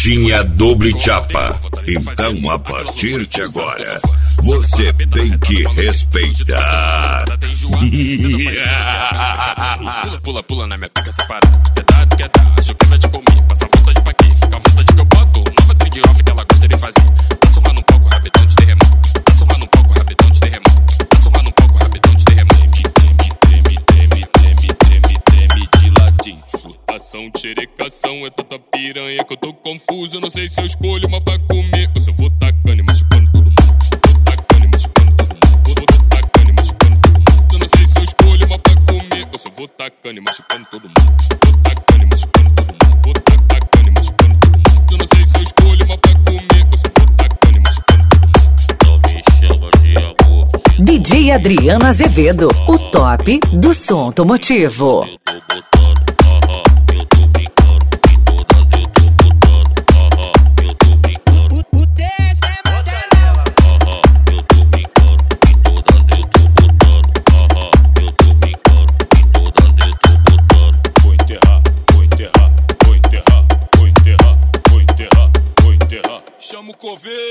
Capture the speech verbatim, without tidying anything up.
Tinha doble chapa. Então, a partir de agora, você tem que respeitar. Pula, pula, pula na minha pica separada. Quer dar, quer dar, acho que vai te comer. Passa vontade pra quê? Fica à vontade que eu boto. Nova trade off que ela gosta de fazer. Tá surrando um pouco, rapidão de terremoto. Tá surrando um pouco, rapidão de terremoto. Tá surrando um pouco, rapidão de terremoto. Treme, treme, treme, treme, treme, treme de ladinho. Surtação, xerecação, é tanta piranha que eu tô confuso. Eu não sei se eu escolho uma pra comer ou se eu vou tacando e machucando todo mundo. Vou tacando e machucando todo mundo. Vou tacando e machucando todo mundo. Eu não sei se eu escolho uma pra comer ou se eu vou tacando e machucando todo mundo. Vou tacando e machucando todo mundo. Vou tacando e machucando todo mundo. Eu não sei se eu escolho uma pra comer ou se eu vou tacando e machucando todo mundo. Não me chama de amor. D J Adriano Azevedo, o top do som automotivo. Chama o coveiro.